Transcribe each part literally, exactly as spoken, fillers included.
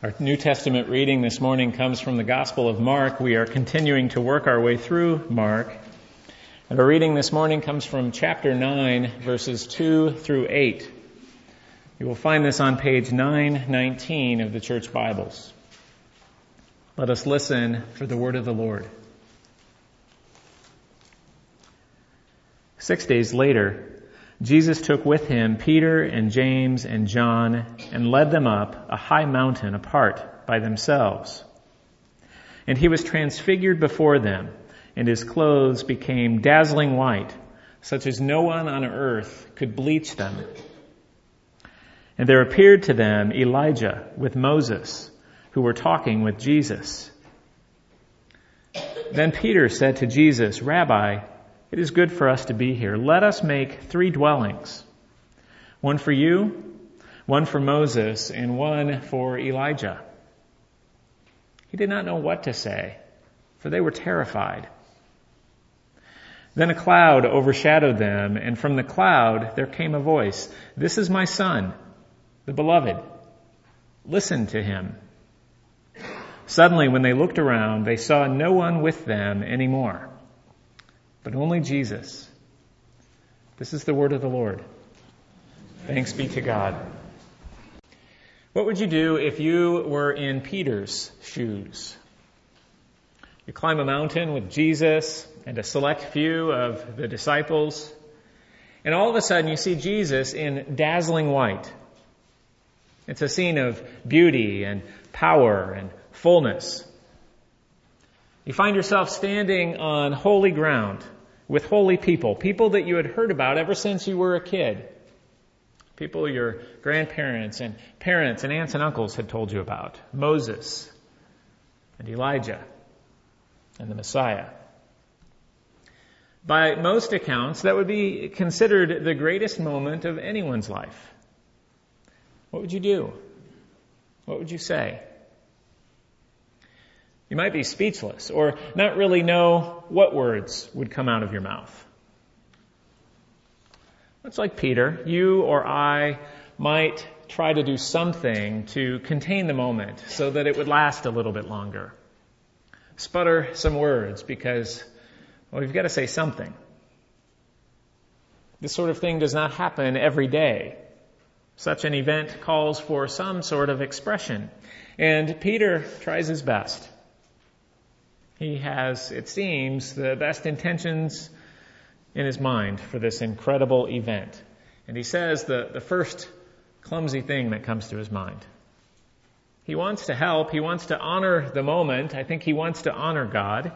Our New Testament reading this morning comes from the Gospel of Mark. We are continuing to work our way through Mark. And our reading this morning comes from chapter nine, verses two through eight. You will find this on page nine nineteen of the church Bibles. Let us listen for the word of the Lord. Six days later, Jesus took with him Peter and James and John and led them up a high mountain apart by themselves. And he was transfigured before them, and his clothes became dazzling white, such as no one on earth could bleach them. And there appeared to them Elijah with Moses, who were talking with Jesus. Then Peter said to Jesus, "Rabbi, it is good for us to be here. Let us make three dwellings, one for you, one for Moses, and one for Elijah." He did not know what to say, for they were terrified. Then a cloud overshadowed them, and from the cloud there came a voice, "This is my son, the beloved. Listen to him." Suddenly, when they looked around, they saw no one with them anymore, but only Jesus. This is the word of the Lord. Thanks be to God. What would you do if you were in Peter's shoes? You climb a mountain with Jesus and a select few of the disciples, and all of a sudden you see Jesus in dazzling white. It's a scene of beauty and power and fullness. You find yourself standing on holy ground with holy people, people that you had heard about ever since you were a kid, people your grandparents and parents and aunts and uncles had told you about, Moses and Elijah and the Messiah. By most accounts, that would be considered the greatest moment of anyone's life. What would you do? What would you say? You might be speechless or not really know what words would come out of your mouth. Much like Peter, you or I might try to do something to contain the moment so that it would last a little bit longer. Sputter some words because, well, we've got to say something. This sort of thing does not happen every day. Such an event calls for some sort of expression, and Peter tries his best. He has, it seems, the best intentions in his mind for this incredible event. And he says the, the first clumsy thing that comes to his mind. He wants to help. He wants to honor the moment. I think he wants to honor God.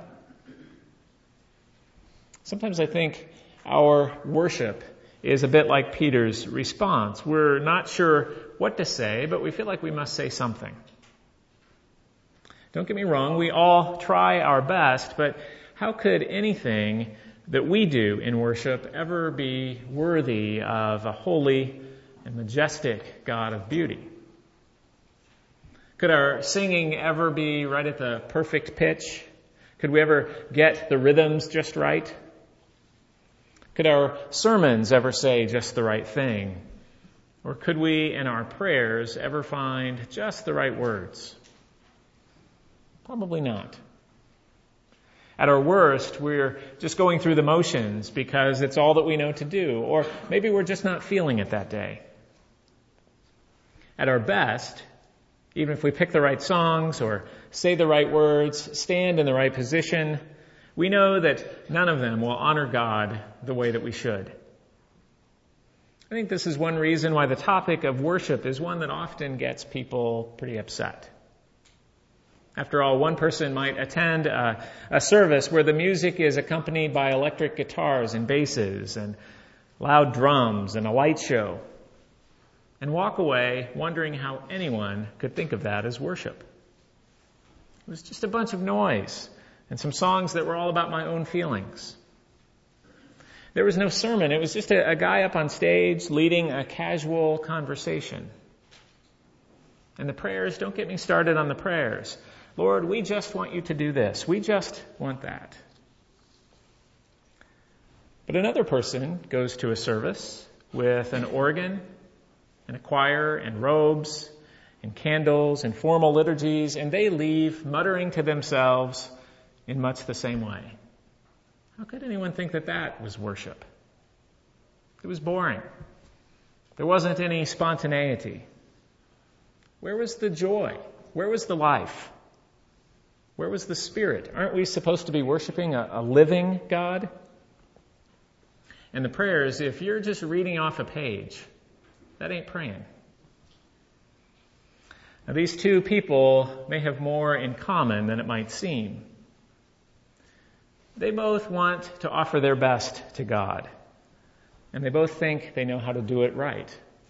Sometimes I think our worship is a bit like Peter's response. We're not sure what to say, but we feel like we must say something. Don't get me wrong, we all try our best, but how could anything that we do in worship ever be worthy of a holy and majestic God of beauty? Could our singing ever be right at the perfect pitch? Could we ever get the rhythms just right? Could our sermons ever say just the right thing? Or could we in our prayers ever find just the right words? Probably not. At our worst, we're just going through the motions because it's all that we know to do, or maybe we're just not feeling it that day. At our best, even if we pick the right songs or say the right words, stand in the right position, we know that none of them will honor God the way that we should. I think this is one reason why the topic of worship is one that often gets people pretty upset. After all, one person might attend a, a service where the music is accompanied by electric guitars and basses and loud drums and a light show, and walk away wondering how anyone could think of that as worship. It was just a bunch of noise and some songs that were all about my own feelings. There was no sermon. It was just a, a guy up on stage leading a casual conversation. And the prayers, don't get me started on the prayers. Lord, we just want you to do this. We just want that. But another person goes to a service with an organ and a choir and robes and candles and formal liturgies, and they leave muttering to themselves in much the same way. How could anyone think that that was worship? It was boring. There wasn't any spontaneity. Where was the joy? Where was the life? Where was the Spirit? Aren't we supposed to be worshiping a, a living God? And the prayers, if you're just reading off a page, that ain't praying. Now, these two people may have more in common than it might seem. They both want to offer their best to God, and they both think they know how to do it right.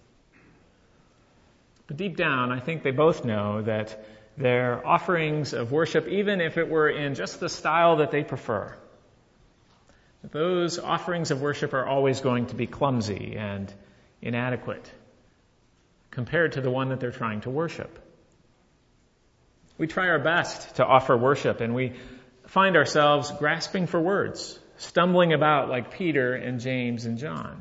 But deep down, I think they both know that their offerings of worship, even if it were in just the style that they prefer, those offerings of worship are always going to be clumsy and inadequate compared to the one that they're trying to worship. We try our best to offer worship, and we find ourselves grasping for words, stumbling about like Peter and James and John.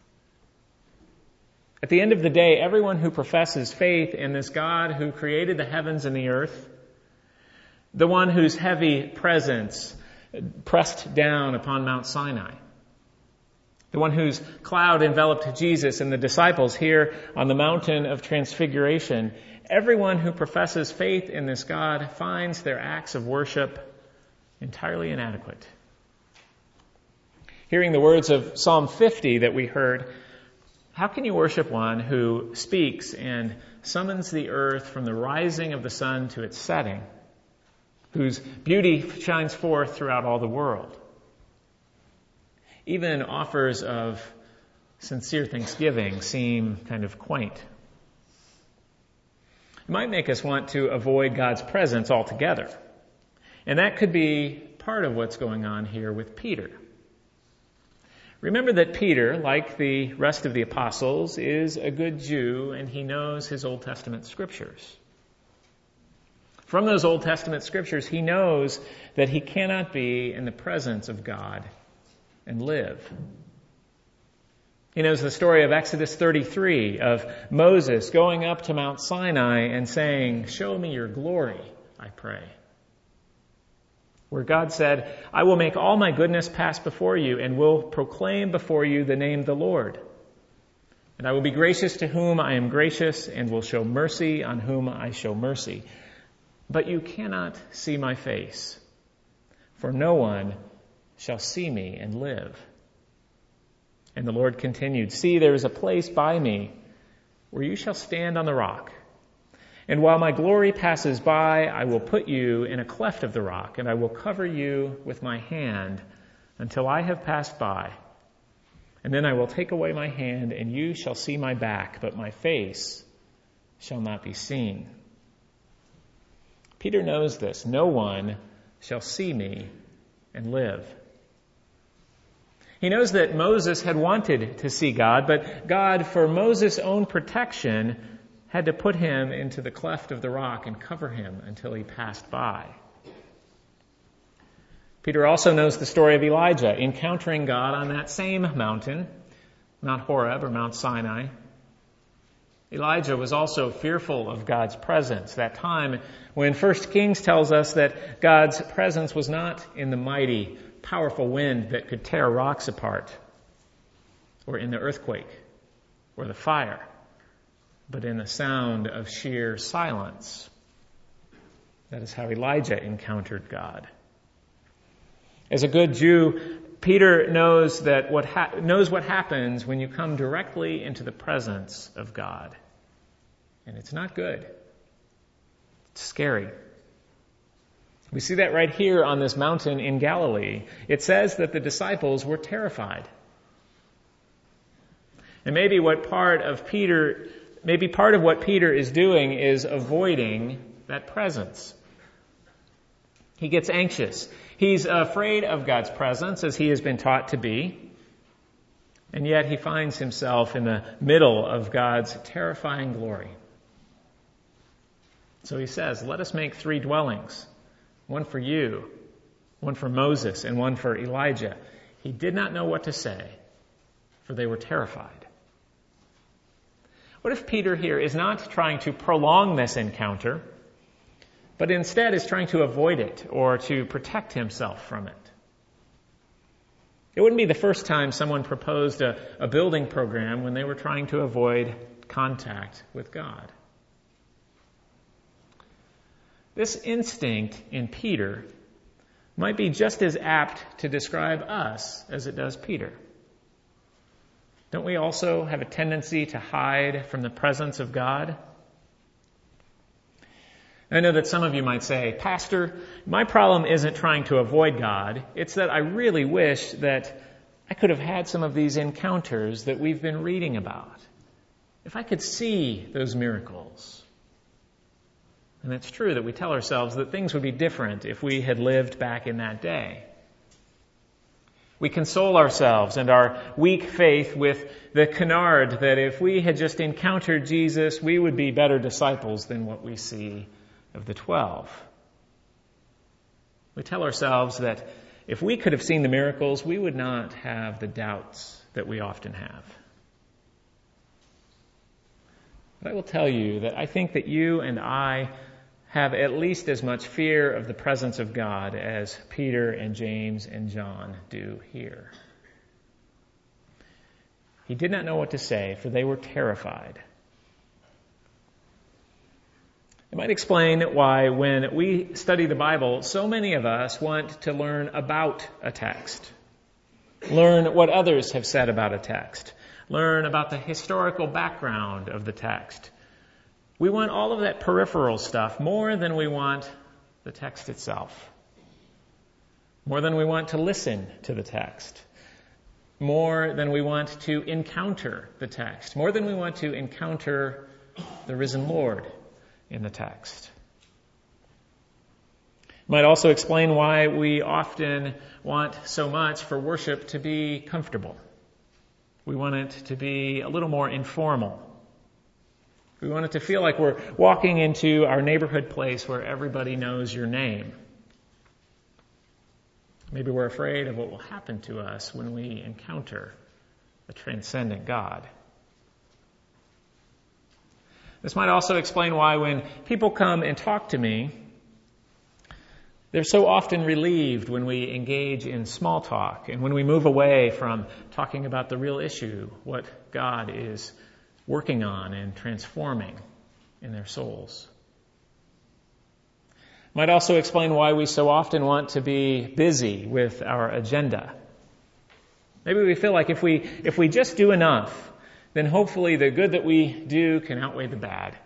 At the end of the day, everyone who professes faith in this God who created the heavens and the earth, the one whose heavy presence pressed down upon Mount Sinai, the one whose cloud enveloped Jesus and the disciples here on the mountain of transfiguration, everyone who professes faith in this God finds their acts of worship entirely inadequate. Hearing the words of Psalm fifty that we heard, how can you worship one who speaks and summons the earth from the rising of the sun to its setting, whose beauty shines forth throughout all the world? Even offers of sincere thanksgiving seem kind of quaint. It might make us want to avoid God's presence altogether. And that could be part of what's going on here with Peter. Remember that Peter, like the rest of the apostles, is a good Jew and he knows his Old Testament scriptures. From those Old Testament scriptures, he knows that he cannot be in the presence of God and live. He knows the story of Exodus thirty-three, of Moses going up to Mount Sinai and saying, "Show me your glory, I pray." Where God said, "I will make all my goodness pass before you and will proclaim before you the name of the Lord. And I will be gracious to whom I am gracious and will show mercy on whom I show mercy. But you cannot see my face, for no one shall see me and live." And the Lord continued, "See, there is a place by me where you shall stand on the rock. And while my glory passes by, I will put you in a cleft of the rock, and I will cover you with my hand until I have passed by. And then I will take away my hand, and you shall see my back, but my face shall not be seen." Peter knows this. No one shall see me and live. He knows that Moses had wanted to see God, but God, for Moses' own protection, had to put him into the cleft of the rock and cover him until he passed by. Peter also knows the story of Elijah encountering God on that same mountain, Mount Horeb or Mount Sinai. Elijah was also fearful of God's presence. That time when First Kings tells us that God's presence was not in the mighty, powerful wind that could tear rocks apart, or in the earthquake, or the fire, but in the sound of sheer silence. That is how Elijah encountered God. As a good Jew, Peter knows that what ha- knows what happens when you come directly into the presence of God. And it's not good. It's scary. We see that right here on this mountain in Galilee. It says that the disciples were terrified. And maybe what part of Peter, maybe part of what Peter is doing is avoiding that presence. He gets anxious. He's afraid of God's presence, as he has been taught to be. And yet he finds himself in the middle of God's terrifying glory. So he says, "Let us make three dwellings, one for you, one for Moses, and one for Elijah." He did not know what to say, for they were terrified. What if Peter here is not trying to prolong this encounter, but instead is trying to avoid it or to protect himself from it? It wouldn't be the first time someone proposed a, a building program when they were trying to avoid contact with God. This instinct in Peter might be just as apt to describe us as it does Peter. Don't we also have a tendency to hide from the presence of God? I know that some of you might say, Pastor, my problem isn't trying to avoid God. It's that I really wish that I could have had some of these encounters that we've been reading about. If I could see those miracles. And it's true that we tell ourselves that things would be different if we had lived back in that day. We console ourselves and our weak faith with the canard that if we had just encountered Jesus, we would be better disciples than what we see of the twelve. We tell ourselves that if we could have seen the miracles, we would not have the doubts that we often have. But I will tell you that I think that you and I have at least as much fear of the presence of God as Peter and James and John do here. He did not know what to say, for they were terrified. It might explain why when we study the Bible, so many of us want to learn about a text, learn what others have said about a text, learn about the historical background of the text. We want all of that peripheral stuff more than we want the text itself, more than we want to listen to the text, more than we want to encounter the text, more than we want to encounter the risen Lord in the text. It might also explain why we often want so much for worship to be comfortable. We want it to be a little more informal. We want it to feel like we're walking into our neighborhood place where everybody knows your name. Maybe we're afraid of what will happen to us when we encounter a transcendent God. This might also explain why when people come and talk to me, they're so often relieved when we engage in small talk and when we move away from talking about the real issue, what God is working on and transforming in their souls. Might also explain why we so often want to be busy with our agenda. Maybe we feel like if we if we just do enough, then hopefully the good that we do can outweigh the bad.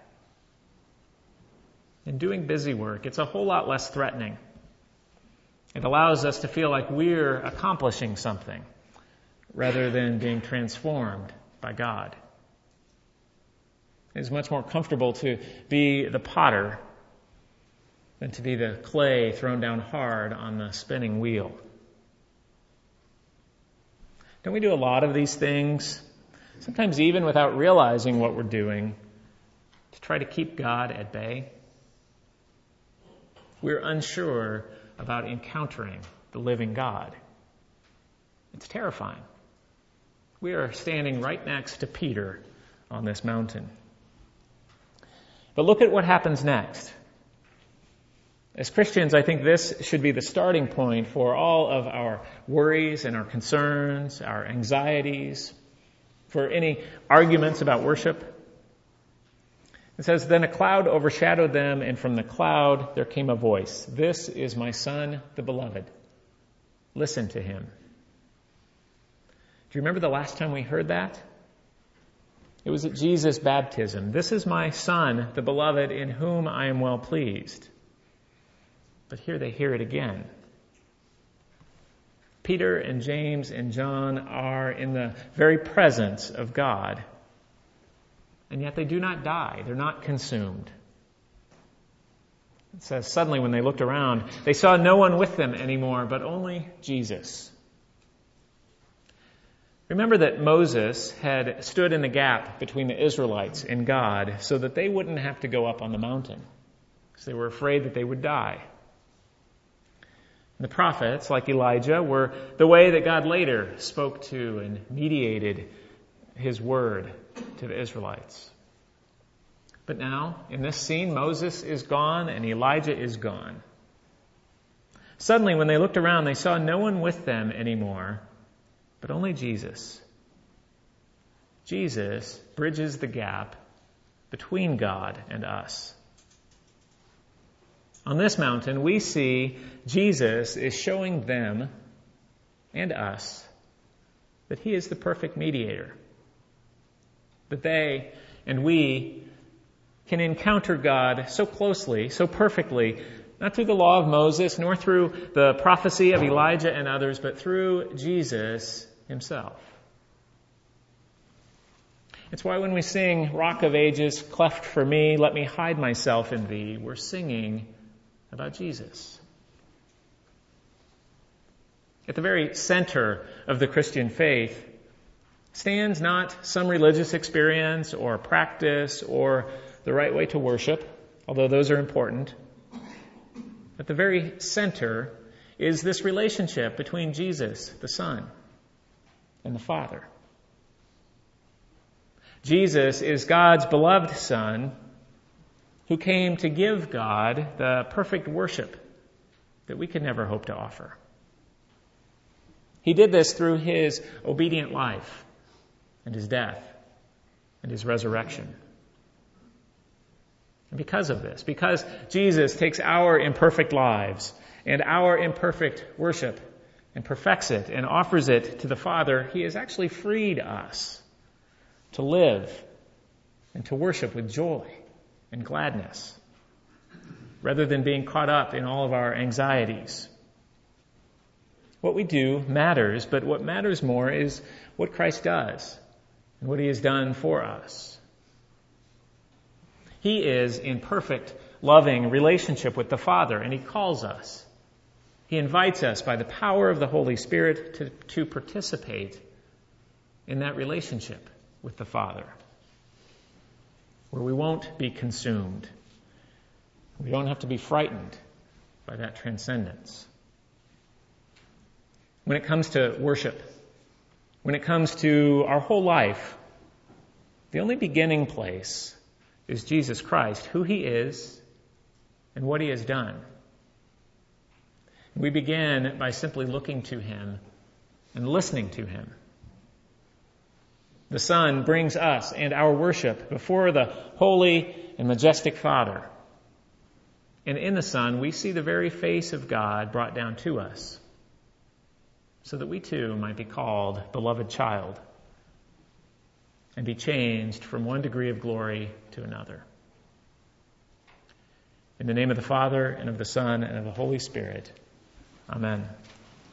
In doing busy work, it's a whole lot less threatening. It allows us to feel like we're accomplishing something rather than being transformed by God. It's much more comfortable to be the potter than to be the clay thrown down hard on the spinning wheel. Don't we do a lot of these things, sometimes even without realizing what we're doing, to try to keep God at bay? We're unsure about encountering the living God. It's terrifying. We are standing right next to Peter on this mountain. But look at what happens next. As Christians, I think this should be the starting point for all of our worries and our concerns, our anxieties, for any arguments about worship. It says, "Then a cloud overshadowed them, and from the cloud there came a voice. 'This is my Son, the Beloved. Listen to him.'" Do you remember the last time we heard that? It was at Jesus' baptism. "This is my Son, the Beloved, in whom I am well pleased." But here they hear it again. Peter and James and John are in the very presence of God. And yet they do not die. They're not consumed. It says, suddenly when they looked around, they saw no one with them anymore, but only Jesus. Remember that Moses had stood in the gap between the Israelites and God so that they wouldn't have to go up on the mountain, because they were afraid that they would die. The prophets, like Elijah, were the way that God later spoke to and mediated his word to the Israelites. But now, in this scene, Moses is gone and Elijah is gone. Suddenly, when they looked around, they saw no one with them anymore, but only Jesus. Jesus bridges the gap between God and us. On this mountain, we see Jesus is showing them and us that he is the perfect mediator. That they and we can encounter God so closely, so perfectly, not through the law of Moses, nor through the prophecy of Elijah and others, but through Jesus himself. It's why when we sing Rock of Ages, cleft for me, let me hide myself in thee, we're singing about Jesus. At the very center of the Christian faith stands not some religious experience or practice or the right way to worship, although those are important. At the very center is this relationship between Jesus, the Son, and the Father. Jesus is God's beloved Son who came to give God the perfect worship that we could never hope to offer. He did this through his obedient life and his death and his resurrection. And because of this, because Jesus takes our imperfect lives and our imperfect worship and perfects it and offers it to the Father, he has actually freed us to live and to worship with joy and gladness, rather than being caught up in all of our anxieties. What we do matters, but what matters more is what Christ does and what he has done for us. He is in perfect, loving relationship with the Father, and he calls us. He invites us by the power of the Holy Spirit to, to participate in that relationship with the Father, where we won't be consumed. We don't have to be frightened by that transcendence. When it comes to worship, when it comes to our whole life, the only beginning place is Jesus Christ, who he is and what he has done. We begin by simply looking to him and listening to him. The Son brings us and our worship before the holy and majestic Father. And in the Son, we see the very face of God brought down to us, so that we too might be called beloved child and be changed from one degree of glory to another. In the name of the Father, and of the Son, and of the Holy Spirit. Amen.